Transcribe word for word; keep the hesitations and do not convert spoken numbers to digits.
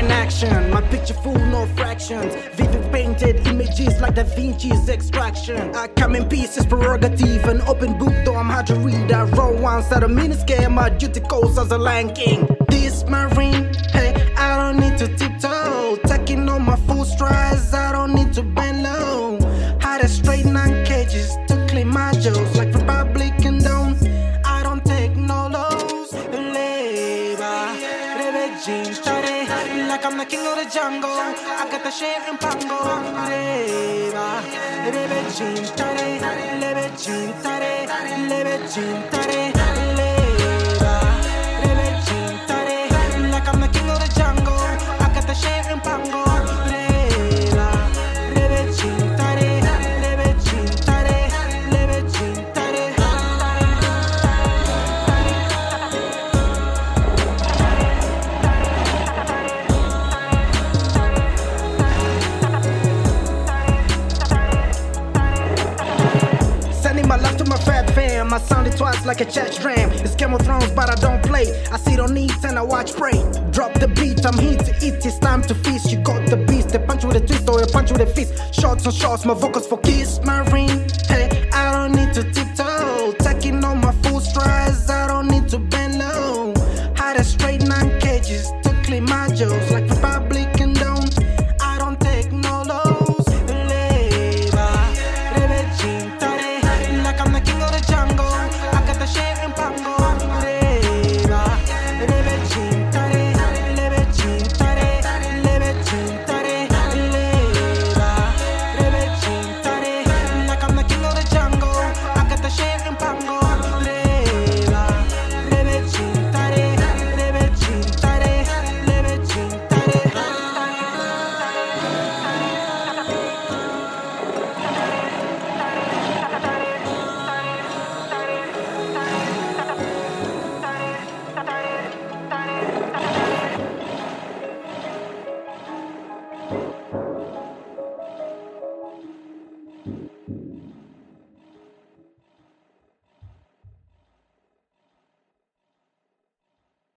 in action. My picture full, no fractions. Vivid painted images like Da Vinci's extraction. I come in pieces, prerogative. An open book, though I'm hard to read. I roll once at a miniskirt. My duty calls as a Lion King. This my ring, hey, I don't need to tiptoe. Taking on my full strides, I don't need to bend low. Had a straight nine cages to clean my jaws. Like Republican don't, I don't take no lows. Labor, jeans, like I'm the king of the jungle. I got the shit in Pango. Labor, jeans, lebe jeans, lebe jeans, like I'm the king of the jungle. I got the shit in Pango. My love to my fat fam, I sounded twice like a church dram. It's Game of Thrones, but I don't play. I sit on it and I watch prey. Drop the beat, I'm here to eat, it's time to feast. You got the beast, they punch with a twist or a punch with a fist. Shots on shots, my vocals for kiss, my ring.